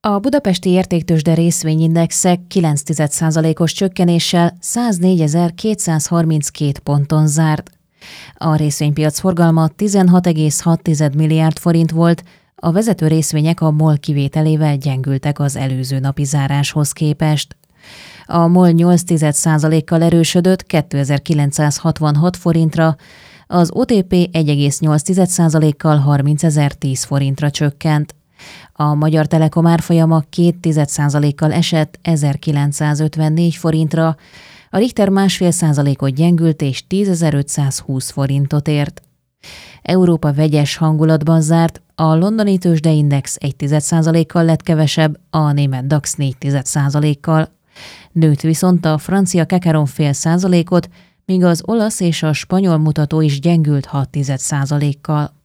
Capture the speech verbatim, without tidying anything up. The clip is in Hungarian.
A budapesti értéktőzsde részvényindexe kilenc egész egy százalékos csökkenéssel száznégyezer-kétszázharminckét ponton zárt. A részvénypiac forgalma tizenhat egész hat milliárd forint volt, a vezető részvények a MOL kivételével gyengültek az előző napi záráshoz képest. A MOL nyolc egész százalékkal erősödött kétezer-kilencszázhatvanhat forintra, az o té pé egy egész nyolc százalékkal harmincezer-tíz forintra csökkent. A Magyar Telekom árfolyama két egész százalékkal esett ezerkilencszázötvennégy forintra, a Richter másfél százalékot gyengült és tízezer-ötszázhúsz forintot ért. Európa vegyes hangulatban zárt, a londoni tőzsdeindex egy egész százalékkal lett kevesebb, a német DAX négy egész százalékkal. Nőtt viszont a francia Kakaron fél százalékot, míg az olasz és a spanyol mutató is gyengült hat egész százalékkal.